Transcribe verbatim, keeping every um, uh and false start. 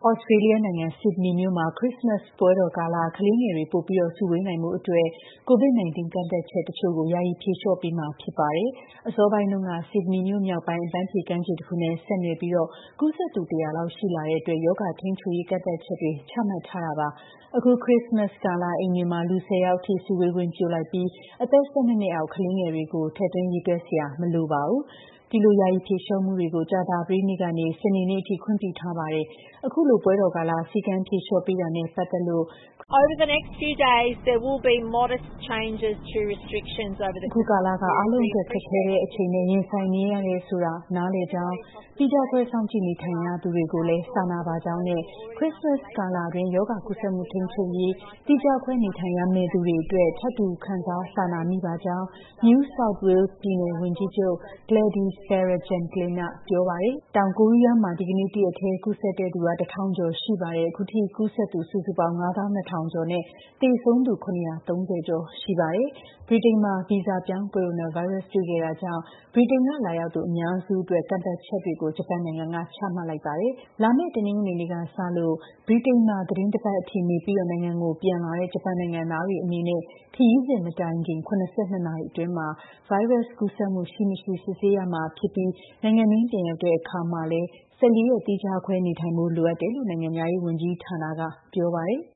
Australia နိုင်ငံ Sydney မြို့မှာ Christmas ပွဲတော်ကာလ ကလေးငယ်တွေ ပိုပြီးစုဝေးနိုင်ဖို့အတွက် COVID 19 ကန့်သတ်ချက်တချို့ကို ယာယီဖြေလျှော့ပေးမှာဖြစ်ပါတယ်။ အစောပိုင်းတုန်းက Sydney မြို့မြောက်ပိုင်း အပန်းဖြေကမ်းခြေတစ်ခုနဲ့ ဆက်နွယ်ပြီး ကူးစက်သူ ၁၀၀ လောက်ရှိလာတဲ့အတွက် ရောဂါထိန်းချုပ်ရေး ကန့်သတ်ချက်တွေ ချမှတ်ထားတာပါ။ အခု ခရစ္စမတ်ကာလ အိမ်တွေမှာ လူ ၁၀ ယောက်အထိ စုဝေးခွင့်ပြုလိုက်ပြီး အသက် ၁၂ နှစ်အောက် ကလေးငယ်တွေကို ထည့်သွင်းရေတွက်စရာ မလိုပါဘူး။ ဒီလို ယာယီဖြေလျှော့မှုတွေကို ကြာသပတေးနေ့ကနေ စနေနေ့အထိ ခွင့်ပြုထားပါတယ်။ အခုလို ပွဲတော်ကာလ စည်းကမ်းဖြေလျှော့ပေးတာနဲ့ပတ်သက်လို့ Over the next few days, there will be modest changes to restrictions over the အခုကာလက အားလုံးအတွက် ခက်ခဲတဲ့အချိန်နဲ့ ရင်ဆိုင်နေရတယ်ဆိုတာ နားလည်ကြောင်း၊ သီးခြားခွဲစောင့်ကြည့်နေထိုင်ရသူတွေကိုလည်း စာနာပါကြောင်းနဲ့ ခရစ္စမတ်ကာလအတွင်း ရောဂါကူးစက်မှုထိန်းချုပ်ရေး သီးခြားခွဲနေထိုင်ရမယ့်သူတွေအတွက် ထပ်တူခံစားစာနာမိပါကြောင်း New South Wales ပြည်နယ်ဝန်ကြီးချုပ် Gladys Berejiklian က ပြောပါတယ်။ တောင်ကိုရီးယားမှာ ဒီကနေ့ တစ်ရက်တည်း ကူးစက်တဲ့သူက ၁,၀၀၀ ကျော်ရှိပါတယ်။ အခုထိ ကူးစက်သူ စုစုပေါင်း ၅၂,၀၀၀ ကျော်နဲ့ သေဆုံးသူ ၇၃၀ ကျော်ရှိပါတယ်။ ဗြိတိန်မှာ ဗီဇပြောင်း ကိုရိုနာဗိုင်းရပ်စ်တွေ့ခဲ့တာကြောင့် ဗြိတိန်ကလာရောက်သူအများစုအတွက် ကန့်သတ်ချက်တွေကို ဂျပန်နိုင်ငံက ချမှတ်လိုက်ပါတယ်။ လာမယ့် တနင်္ဂနွေနေ့ကစလို့ ဗြိတိန်မှာ သီတင်းတစ်ပတ်အထိနေပြီး နိုင်ငံကိုပြန်လာတဲ့ ဂျပန်နိုင်ငံသားတွေအနေနဲ့ ခရီးစဉ်မတိုင်ခင် ၇၂ နာရီအတွင်း ဗိုင်းရပ်စ်ကူးစက်မှုရှိမရှိ စစ်ဆေးရမှာဖြစ်ပြီး နိုင်ငံတွင်းပြန်ရောက်တဲ့အခါမှာလည်း ၁၄ ရက် သီးခြားခွဲနေထိုင်ဖို့ လိုအပ်တယ်လို့ နိုင်ငံခြားရေးဝန်ကြီးဌာနက ပြောပါတယ်။